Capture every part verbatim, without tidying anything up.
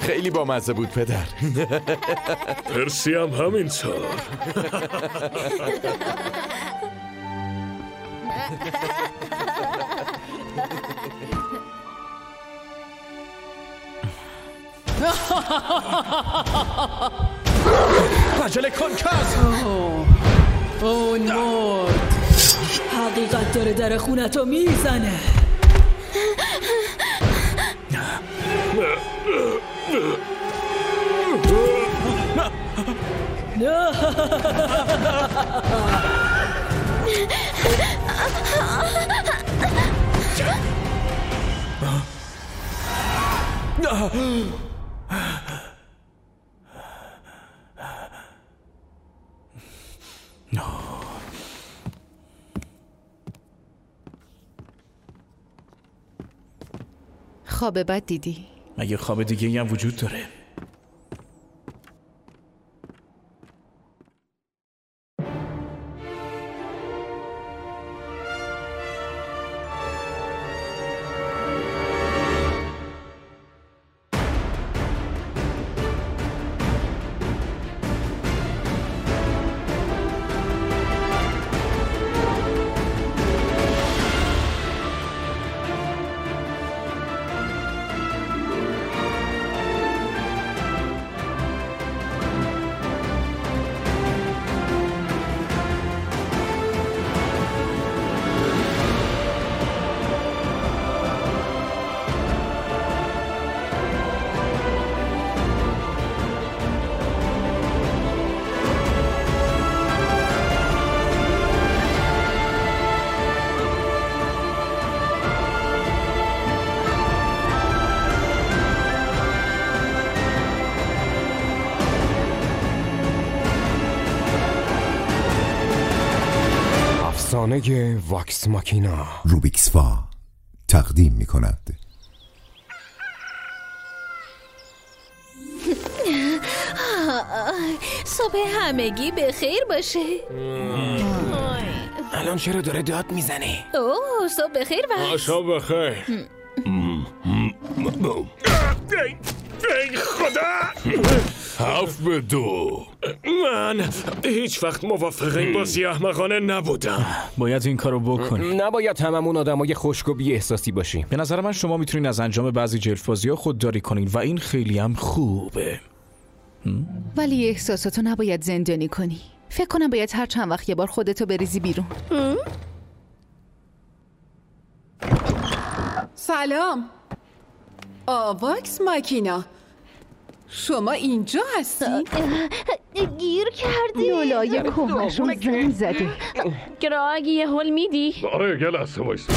خیلی بامزه بود پدر. پرسی هم همینطور. عجله کن کس. اون مرد. حقیقت داره در خونتو میزنه. خواب بد دیدی؟ مگه خواب دیگه هم وجود داره؟ افسانه واکس ماکینا روبیکسفا تقدیم می کند. صبح همگی به خیر باشه. الان چرا داره داد میزنه؟ اوه صبح به خیر وقت. صبح بخیر. ای خدا. هفت به دو. من هیچ وقت موافق این بازی احمقانه نبودم. باید این کارو بکنی. نباید هممون آدمای خشک و بی احساسی باشیم. به نظر من شما میتونین از انجام بعضی جلف بازی‌ها خودداری کنین و این خیلی هم خوبه. ولی احساساتو نباید زندانی کنی. فکر کنم باید هر چند وقت یه بار خودتو بریزی بیرون. سلام. آواکس ماکینا، شما اینجا هستی؟ گیر کردی. لولای کومشون زن زده. گراگ یه حل میدی؟ آره یه لحظه وایسا.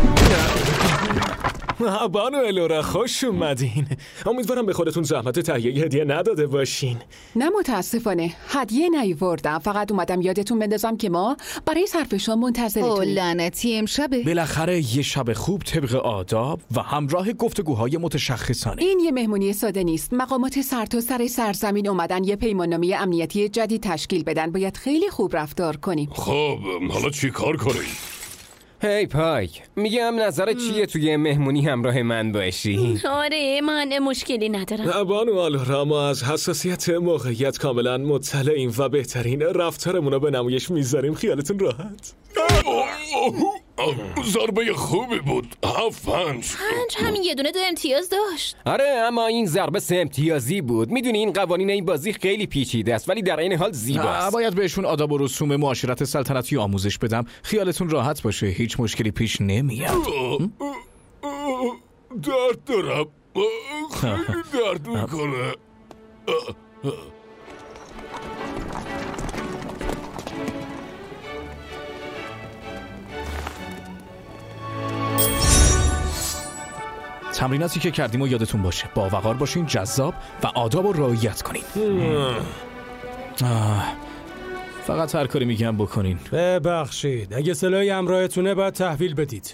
بانو الورا خوش اومدین. امیدوارم به خودتون زحمت تهیه هدیه نداده باشین. نه متاسفانه هدیه نیاوردم، فقط اومدم یادتون بندازم که ما برای صرف شام منتظرتونیم. او لعنتی امشبه. بالاخره یه شب خوب طبق آداب و همراه گفتگوهای متشخصانه. این یه مهمونی ساده نیست. مقامات سرتاسر سرزمین اومدن یه پیماننامه امنیتی جدید تشکیل بدن. باید خیلی خوب رفتار کنیم. خب حالا چی کار کنیم؟ هی پایک، میگم نظرت چیه توی مهمونی همراه من باشی؟ آره من مشکلی ندارم. بانو الورا ما از حساسیت موقعیت کاملا مطلعیم و بهترین رفتارمون رو به نمایش میذاریم. خیالتون راحت. ضربه خوبی بود. هفت پنج پنج همین یه دونه دو امتیاز داشت. آره اما این ضربه سه امتیازی بود. میدونی این قوانین این بازی خیلی پیچیده است ولی در این حال زیباست. باید بهشون آداب و رسوم معاشرت سلطنتی آموزش بدم. خیالتون راحت باشه، هیچ مشکلی پیش نمیاد. درد دارم، خیلی درد میکنه. تمریناتی که کردیم و یادتون باشه، با وقار باشین، جذاب و آداب رو رعایت کنین. فقط هر کاری میگم بکنین. ببخشید اگه سلاحی همراهتونه باید تحویل بدید.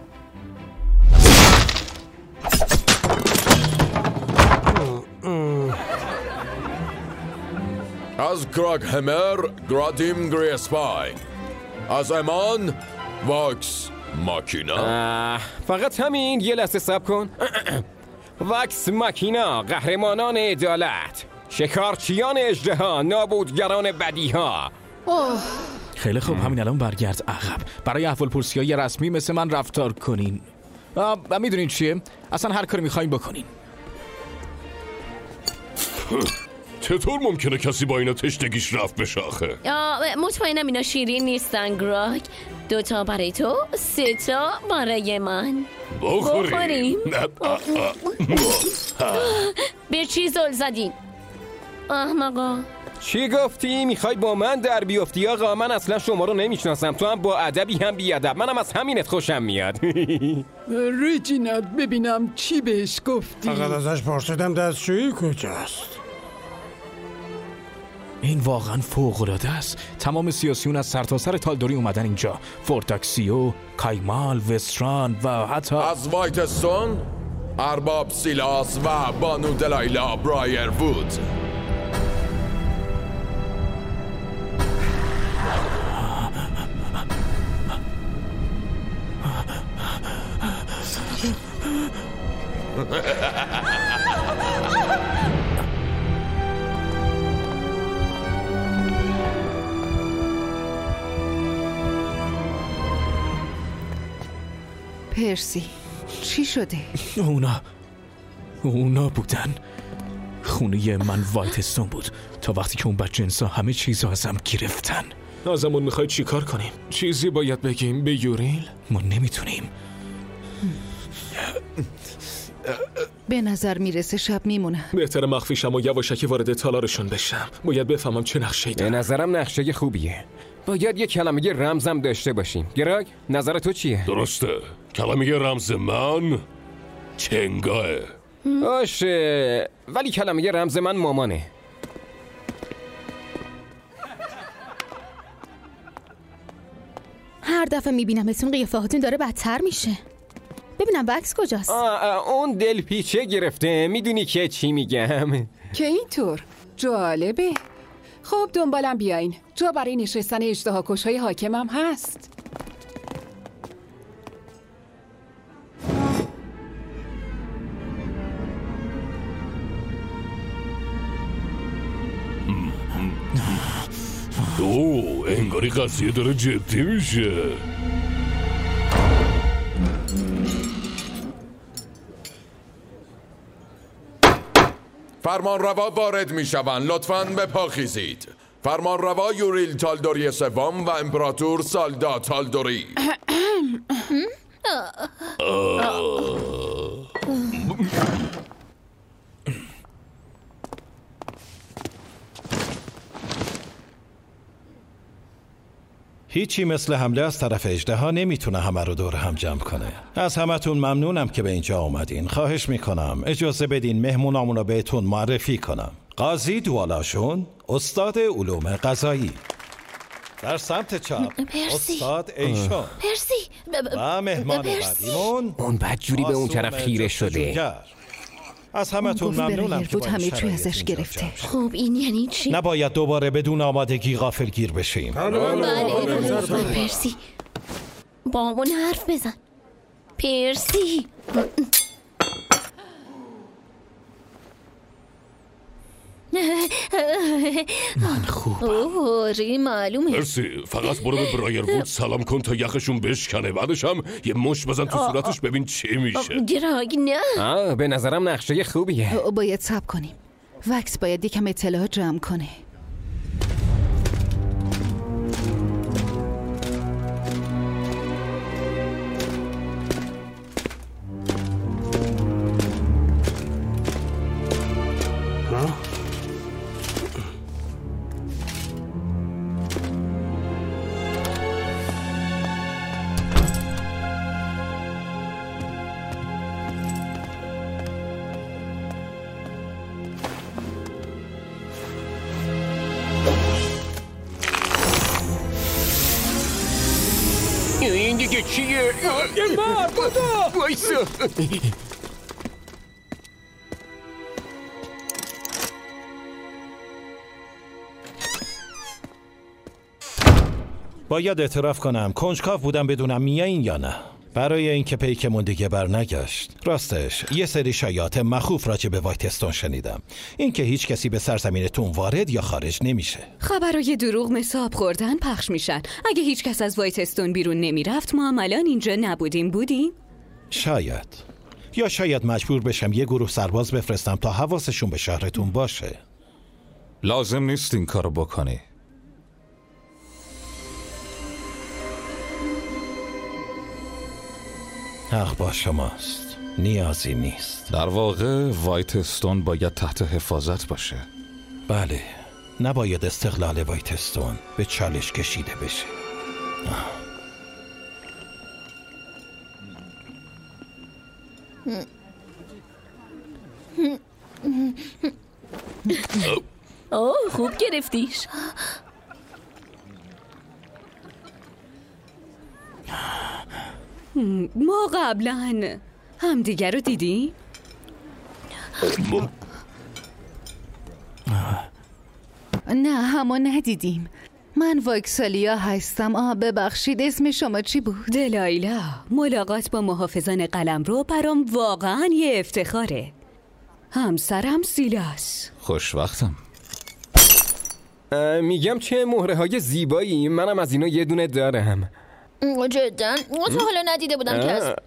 از گراگ همر گرادیم گریسپای، از امان واکس ماکینا. فقط همین. یه لحظه صبر کن. وکس ماکینا، قهرمانان عدالت، شکارچیان اژدها، نابودگران بدیها. اوه. خیلی خوب، همین الان برگرد عقب. برای احوالپرسی‌های رسمی مثل من رفتار کنین. و میدونین چیه؟ اصلا هر کاری میخواین بکنین. چطور ممکنه کسی با اینا تشنگیش رفت به شاخه؟ مطمئنم اینا شیرین نیستن گراگ. دو تا برای تو، سه تا برای من. بخوریم, بخوریم. به چی زل زدین احمقا؟ چی گفتی؟ میخوای با من در بیافتی؟ آقا من اصلا شما رو نمیشناسم. تو هم با ادبی هم بی ادب. منم از همینت خوشم میاد. ریجینالد ببینم چی بهش گفتی؟ فقط ازش پرسیدم دستشویی کجاست. این واقعا فوق‌العاده است. تمام سیاسیون از سرتاسر تالدوری اومدن اینجا. فورتاکسیو، کایمال، وستران و حتی از وایتستون، ارباب سیلاس و بانو دلایلا برایر وود. پرسی چی شده؟ اونا اونا بودن. خونه من وایتستون بود تا وقتی که اون بدجنسا همه چیزو ازم گرفتن. ازمون میخواید چی کار کنیم؟ چیزی باید بگیم به یوریل؟ ما نمیتونیم. به نظر میرسه شب میمونم. بهتره مخفیشم و یواشکی وارد تالارشون بشم. باید بفهمم چه نقشه‌ای دارم. به نظرم نقشه خوبیه. باید یه کلمه رمزم داشته باشیم. گراگ نظر تو چیه؟ درسته. کلمه رمز من چنگاه. باشه ولی کلمه رمز من مامانه. هر دفعه میبینمتون قیافه هاتون داره بدتر میشه. ببینم وکس کجاست؟ آه آه اون دل پیچه گرفته. میدونی که چی میگم؟ که اینطور جالبه. خب دنبالم بیاین. جا برای نشستن اژدهاکش‌های حاکمم هست. اوه انگاری قضیه داره جدی میشه. فرمان روا وارد می شوند. لطفاً به پا خیزید. فرمان روا یوریل تالدوری سوم و امپراتور سالدا تالدوری. هیچی مثل حمله از طرف اژدها نمیتونه همه رو دور هم جمع کنه. از همتون ممنونم که به اینجا اومدین. خواهش میکنم اجازه بدین مهمونامون رو بهتون معرفی کنم. قاضی دوالاشون، استاد علوم قضایی. در سمت چپ استاد ایشون. پرسی و مهمان بعدیمون اون بدجوری به اون طرف خیره شده. از همتون ممنونم که با همه چی ازش گرفته. خب این یعنی چی؟ نباید دوباره بدون آمادگی غافلگیر بشیم. پرسی با همون حرف بزن. پرسی من خوبم. اوه معلومه. پرسی فقط برو به برایر وود سلام کن تا یخشون بشکنه. بعدش هم یه مش بزن تو صورتش ببین چی میشه. گراگ نه. آه به نظرم نقشه خوبیه. باید صبر کنیم. وکس باید یکم اطلاعات جمع کنه. این دیگه چیه؟ مار بودا وایسا. باید اعتراف کنم کنجکاو بودم بدونم میایین یا نه. برای اینکه پیکمون دیگه برنگشت. راستش یه سری شایعات مخوف راجع به وایت استون شنیدم، اینکه هیچ کسی به سرزمینتون وارد یا خارج نمیشه. خبرای دروغ مثل آب خوردن پخش میشن. اگه هیچ کس از وایت استون بیرون نمیرفت ما هم الان اینجا نبودیم. بودیم؟ شاید. یا شاید مجبور بشم یه گروه سرباز بفرستم تا حواسشون به شهرتون باشه. لازم نیست این کارو بکنی. حق با شماست، نیازی نیست. در واقع وایت استون باید تحت حفاظت باشه. بله، نباید استقلال وایت استون به چالش کشیده بشه. اوه خوب گرفتیش. ما قبلا همدیگر رو دیدیم؟ نه همون ندیدیم. من واکسالیا هستم. آه ببخشید اسم شما چی بود؟ دلایلا. ملاقات با محافظان قلمرو برام واقعا یه افتخاره. همسرم سیلاس. خوشوقتم. میگم چه مهره های زیبایی. منم از اینا یه دونه دارم. جدا تا حالا ندیده بودم که از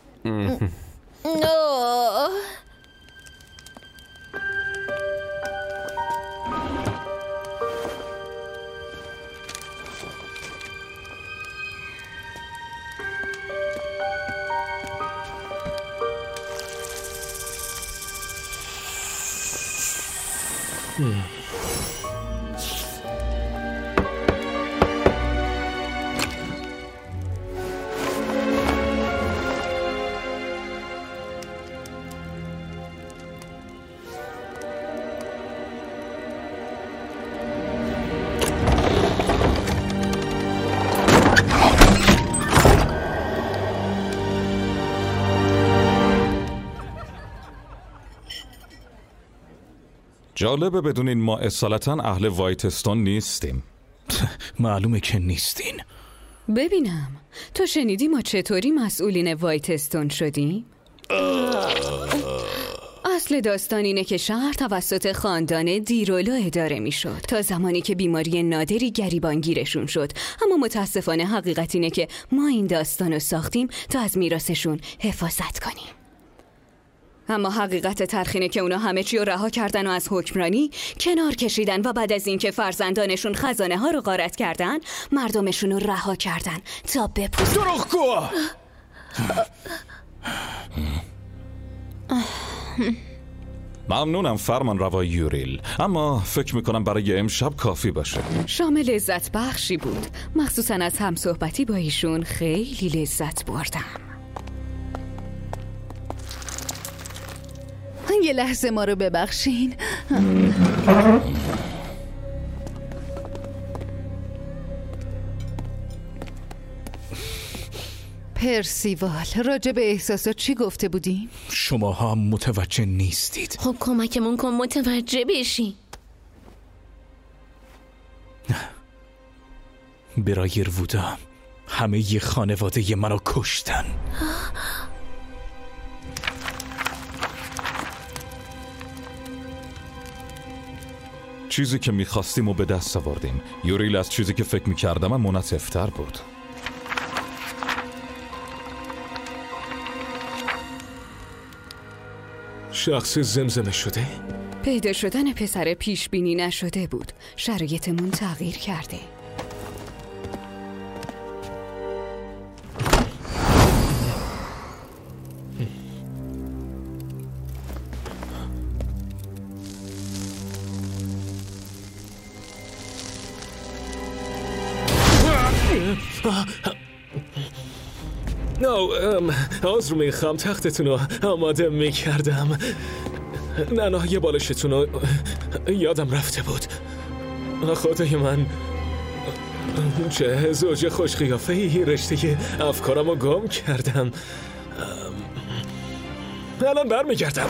جالبه بدونین ما اصالتا اهل وایت استون نیستیم. معلومه که نیستین. ببینم تو شنیدی ما چطوری مسئولین وایت استون شدیم؟ اصل داستان اینه که شهر توسط خاندان دیرولو اداره می شد تا زمانی که بیماری نادری گریبان گیرشون شد. اما متاسفانه حقیقت اینه که ما این داستان رو ساختیم تا از میراثشون حفاظت کنیم. اما حقیقت تلخینه که اونا همه چی رو رها کردن و از حکمرانی کنار کشیدن و بعد از اینکه فرزندانشون خزانه ها رو غارت کردن مردمشون رو رها کردن تا بپوزن. دروغگو! ممنونم فرمان روا یوریل، اما فکر میکنم برای امشب کافی باشه. شام لذت بخشی بود، مخصوصا از همصحبتی با ایشون خیلی لذت بردم. یه لحظه ما رو ببخشین. پرسیوال راجع به احساسات چی گفته بودیم؟ شما هم متوجه نیستید. خب کمکمون کن متوجه بشی. برایر وودا همه ی خانواده ی منو کشتن. چیزی که میخواستیم و به دست آوردیم. یوریل از چیزی که فکر میکردم هم مناسب‌تر بود. شخص زمزمه شده؟ پیدا شدن پسر پیش بینی نشده بود. شرایطمون تغییر کرده. نه عذر میخوام تختتون رو آماده میکردم. نه نه یه بالشتون رو یادم رفته بود. خدای من چه زوج خوش قیافه ای. رشته افکارم رو گم کردم. الان برمیگردم.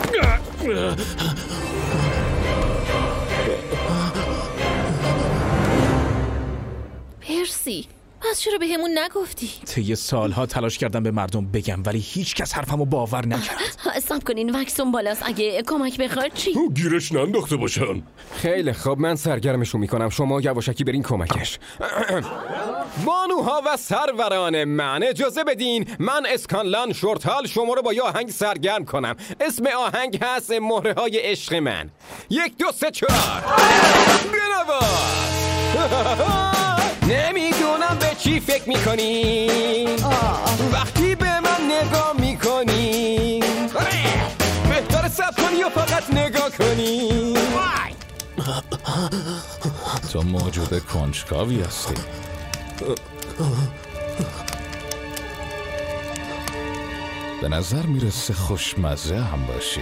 پرسی پس چرا به همون نگفتی؟ طی سالها تلاش کردم به مردم بگم ولی هیچ کس حرفمو باور نکرد. استاپ کنین، وکسون بالاست. اگه کمک بخواد چی؟ گیرش ننداخته باشن. خیلی خوب، من سرگرمشون میکنم، شما یواشکی برین کمکش. بانوها و سروران من اجازه بدین من اسکانلان شورتال شما رو با یه آهنگ سرگرم کنم. اسم آهنگ هست مهره های عشق من. یک دو سه چهار بنواز. نمیدونم به چی فکر میکنی وقتی به من نگاه میکنی، بهتر سب کنی و فقط نگاه کنی. تو موجود کنجکاوی هستی. به نظر میرسه خوشمزه هم باشی.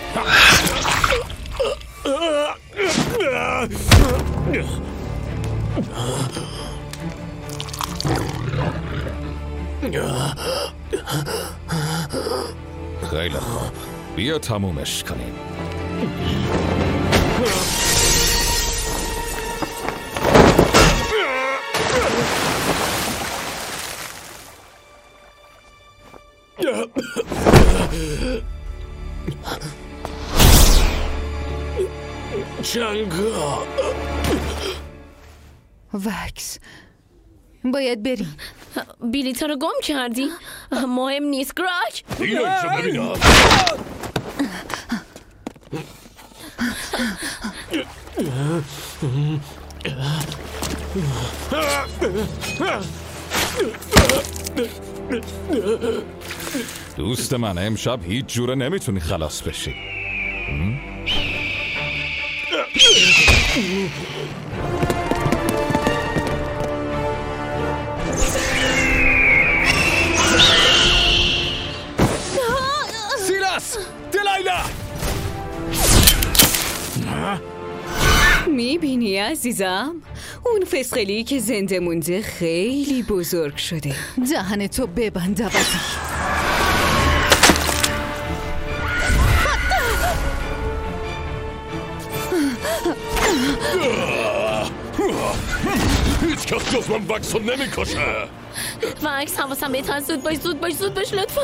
خیلی خوب، بیا تمومش کنیم. جنگا وکس باید بریم. بلیطا رو گم کردی؟ مهم نیست گراک. اینو اینجا ببینم. دوست من، امشب هیچ جوره نمیتونی خلاص بشی. سیلاس، دلایلا. میبینی عزیزم؟ اون فسقلی که زنده مونده خیلی بزرگ شده. دهن تو ببند عوضی. هیچ کس جز من وکس رو نمی کشه. وکس حواسم بهتن. زود باش زود باش زود باش لطفا.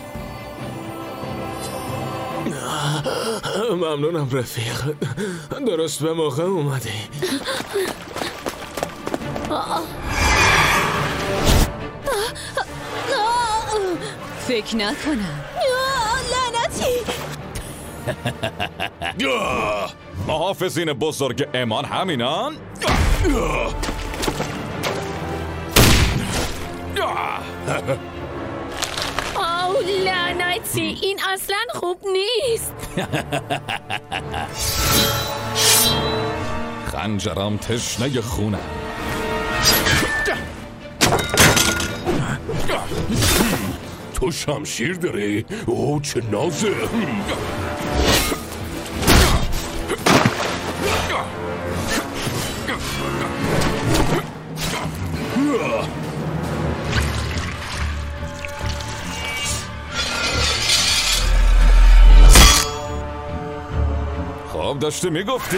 ممنونم رفیق، درست به موقع اومدی. فکر نکنم. لعنتی. محافظین بزرگ امان همینان؟ آو لعنتی، این اصلا خوب نیست. خنجرم تشنه خونم. تو شمشیر داری؟ اوه چه نازه. خب داشتی میگفتی.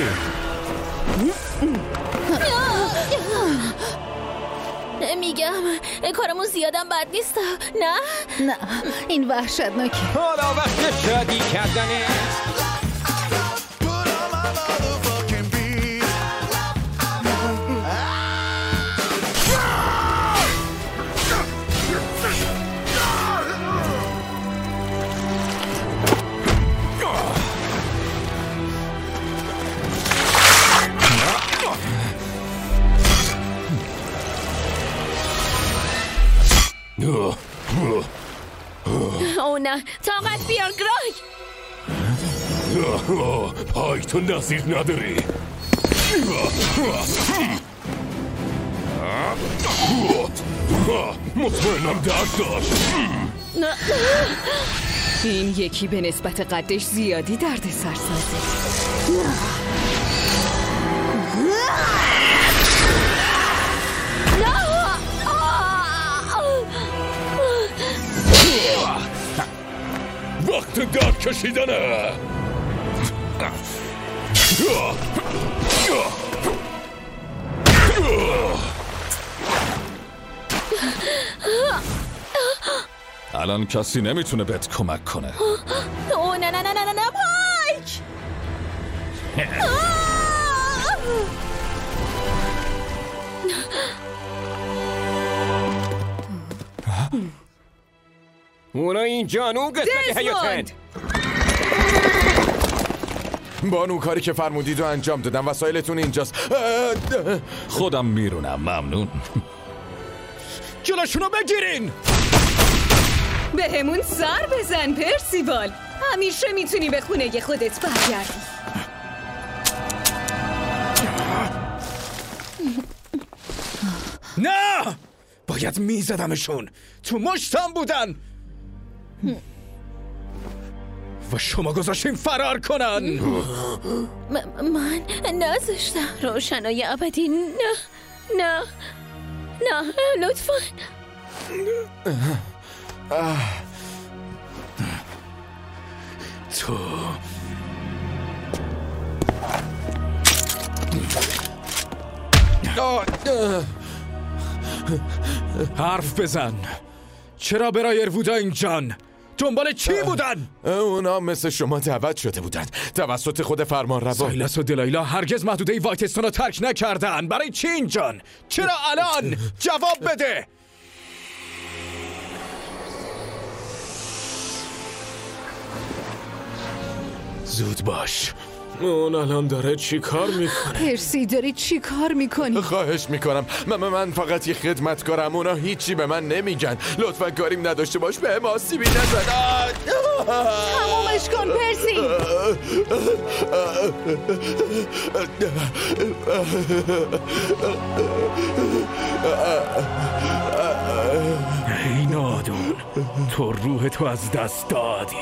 میگم کارمون زیادم بد نیست. نه نه این وحشتناکه. حالا وقت شادی کردنه. او نه، طاقت بیار گراک. پای تو نظیر نداری. مطمئنم درد داشت. این یکی به نسبت قدش زیادی درد سرسازه. وقت درد کشیدنه. الان کسی نمیتونه بهت کمک کنه. اوه نه نه نه نه نه پایک. اونا اینجا اون قسمت حیاتن. بانو کاری که فرمودید رو انجام دادم. وسایلتون اینجاست. خودم میرونم. ممنون. جلوشونو بگیرین. به همون سر بزن پرسیوال. همیشه میتونی به خونه خودت برگردی. نه باید میزدمشون. تو مشتم بودن و شما گذاشتین فرار کنن. من نذاشتم. روشنای ابدی نه نه نه لطفاً. تو حرف بزن. چرا برایر ووداین جان دنبال چی بودن؟ اونا مثل شما دعوت شده بودن توسط خود فرمان روا. سایلس و دلایلا هرگز محدوده وایتستون رو ترک نکردن. برای چی اینجان؟ چرا الان؟ جواب بده. زود باش. اون الان داره چی کار میکنه؟ پرسی داری چی کار میکنی؟ خواهش میکنم من, من فقط یه خدمتکارم. اونا هیچی به من نمیگن. لطفا کاریم نداشته باش. به هم آسیبی نزن. تمومش کن پرسی. ای نادون تو روح تو از دست دادی.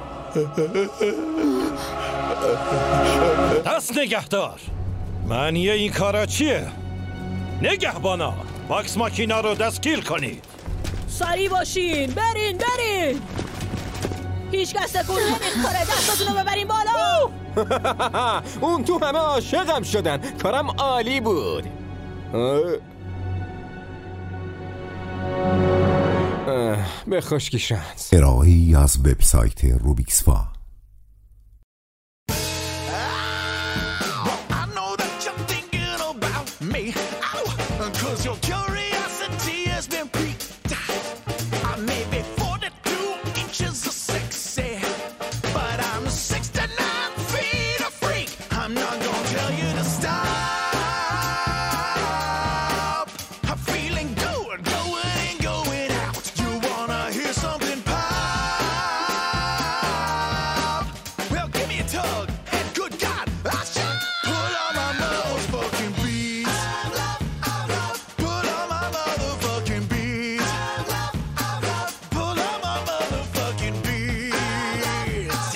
دست نگهدار. معنی این کارا چیه؟ نگهبانا واکس ماکینا رو دستگیر کنید. سریع باشین. برین برین. هیچ کس تکون نمیخوره. دستاتون رو ببرین بالا. اون تو همه عاشقم شدن. کارم عالی بود. به خشکی شانس. ارائه‌ای از وبسایت روبیکسفا.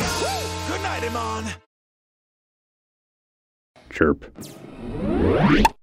Chirp.